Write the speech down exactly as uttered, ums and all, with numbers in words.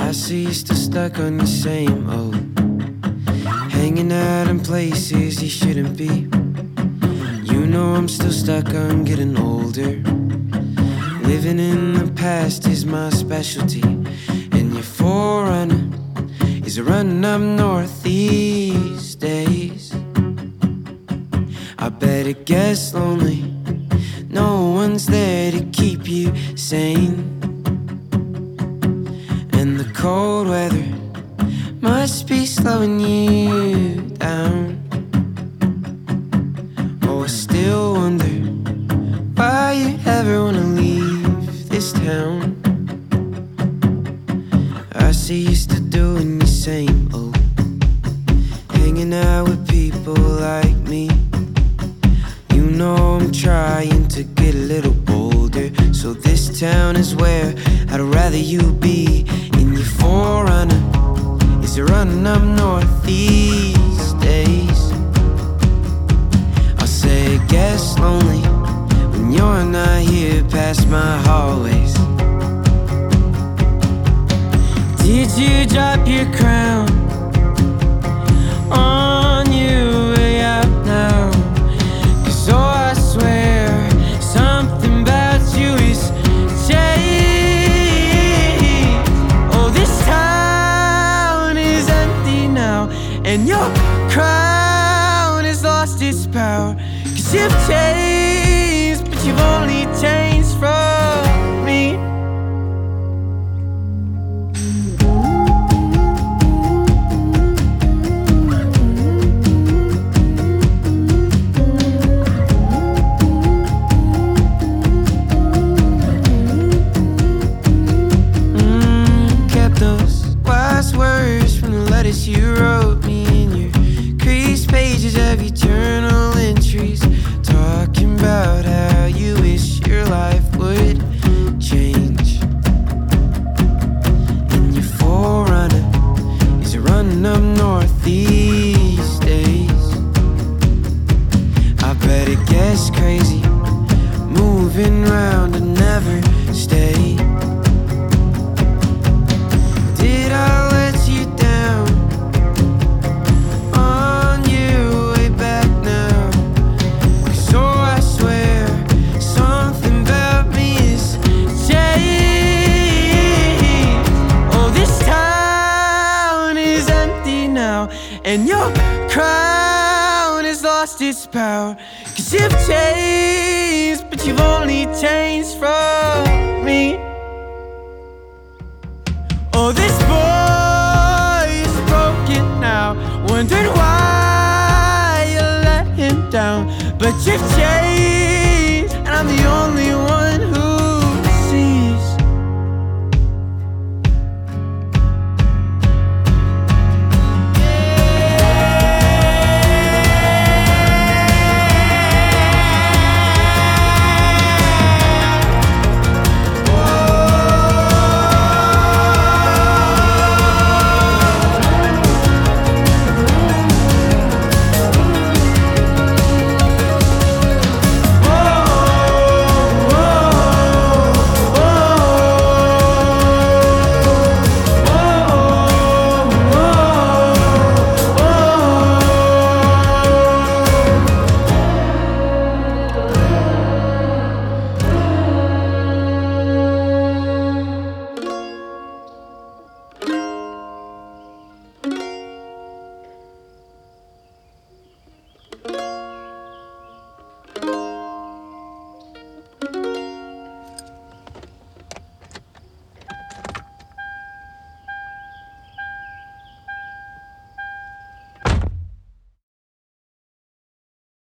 I see you still stuck on your same old, hanging out in places you shouldn't be. You know I'm still stuck on getting older. Living in the past is my specialty, and your forerunner is running up north these days. I bet it gets lonely, no one's there to keep you sane. And the cold weather must be slowing you down. Oh, I still wonder why you ever wanna leave this town. I see you still doing your same old, hanging out with people like me. You know I'm trying to get a little bolder, so this town is where I'd rather you be. In your forerunner is running up north these days. I'll say it gets lonely when you're not here past my hallways. Did you drop your crown on your way out now? 'Cause oh, I swear something about you is changed. Oh, this town is empty now, and your crown has lost its power. 'Cause you've changed, but you've only changed from me. You wrote me in your creased pages of your journal entries, talking about how you wish your life would change. And your forerunner is running up north these days. I bet it gets crazy, moving round and never stay. Did I let you down? And your crown has lost its power. 'Cause you've changed, but you've only changed from me. Oh, this boy is broken now, wondering why you let him down. But you've changed.